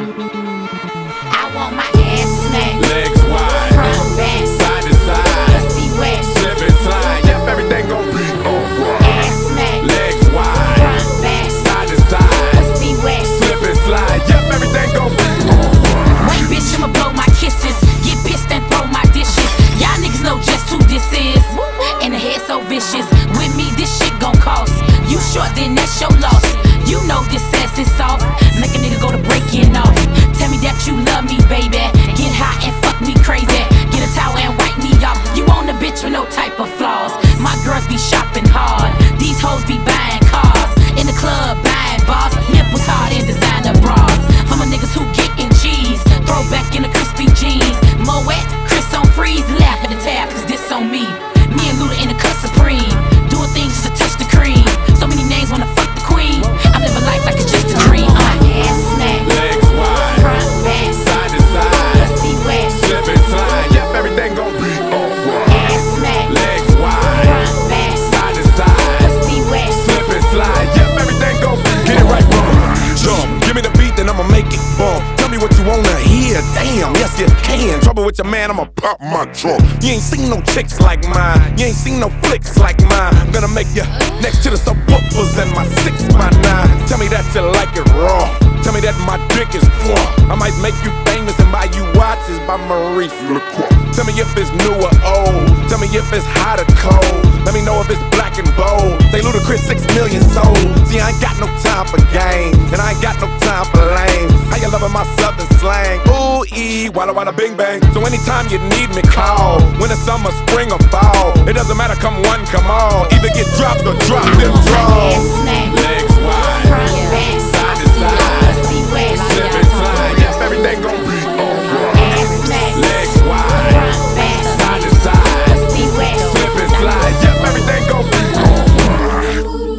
I want my ass smacked, legs wide, front, back, side to side, pussy wet, slip and slide. Yep, everything gon' be alright. ass smacked, Legs wide, front, back, side to side, pussy wet. slip and slide. Yep, everything gon' be alright. Wait, bitch, I'ma blow my kisses, get pissed and throw my dishes. Y'all niggas know just who this is, and the head so vicious. With me, this shit gon' cost. You short, then that's your loss. You know this ass is soft, make a nigga go to breaking off. Tell me that you love me, baby. Get high and fuck me crazy. Get a towel and wipe me off. You want a bitch with no type of flaws. My girls be shopping hard. These hoes be buying cars. In the club buying bars. Nipples hard in designer bras. For my niggas who getting cheese. Throw back in the crispy jeans. Moet, Chris on freeze. Laugh at the tab, cause this on me. Me and Luda in the cut supreme. Doing things just to touch the cream. So many names wanna fuck the queen. I'm living life like it's just a dream. Ass smack, Legs wide, front, back, side to side, pussy wet, slip and slide. Yep, everything gon' be alright. ass smack, Legs wide, front, back, side to side, pussy wet. slip and slide. Yep, everything gon' be. Get it right, bro. Jump, give me the beat, then I'ma make it bump. Tell me what you wanna hear. Damn, yes you can. Trouble with your man, I'ma pop my trunk. You ain't seen no chicks like mine. You ain't seen no flicks like mine. I'm gonna make you next to the subwoofers and my 6x9. Tell me that you like it raw. Tell me that my dick is poor. I might make you famous and buy you watches by Maurice Lacroix. Tell me if it's new or old. Tell me if it's hot or cold. Let me know if it's black and bold. Say Ludacris 6 million sold. See, I ain't got no time for games, and I ain't got no time for lame. How you loving my southern slang? Ooh, walla walla bing bang. So anytime you need me, call. Winter, summer, spring, or fall. It doesn't matter, come one, come all. Either get dropped or drop them draws. Ass smack, Legs wide, front, back, side to side, pussy wet, slip and slide. Yep, everything gon' be alright. ass smack, Legs wide, front, back, side to side, pussy wet. slip and slide. Yep, everything gon' be alright.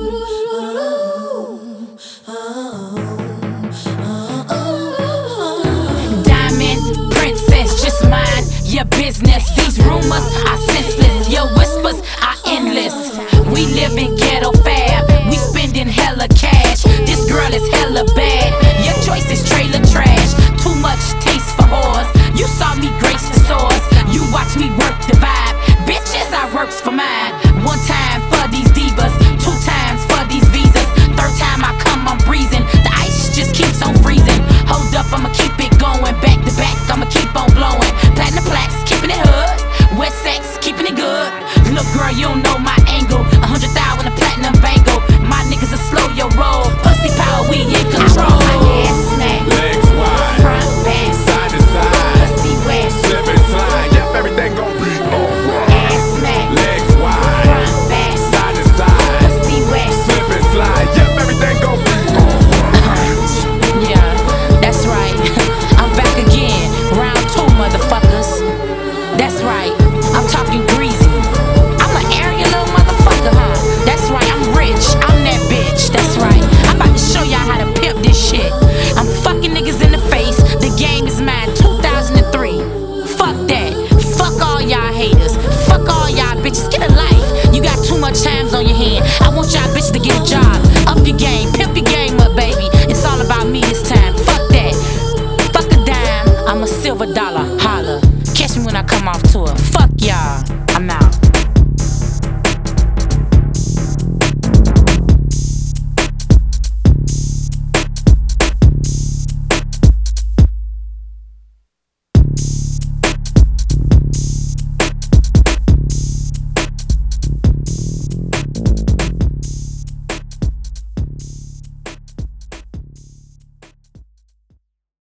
Diamond princess, just mind your business. These rumors are senseless, your whispers are endless. We live in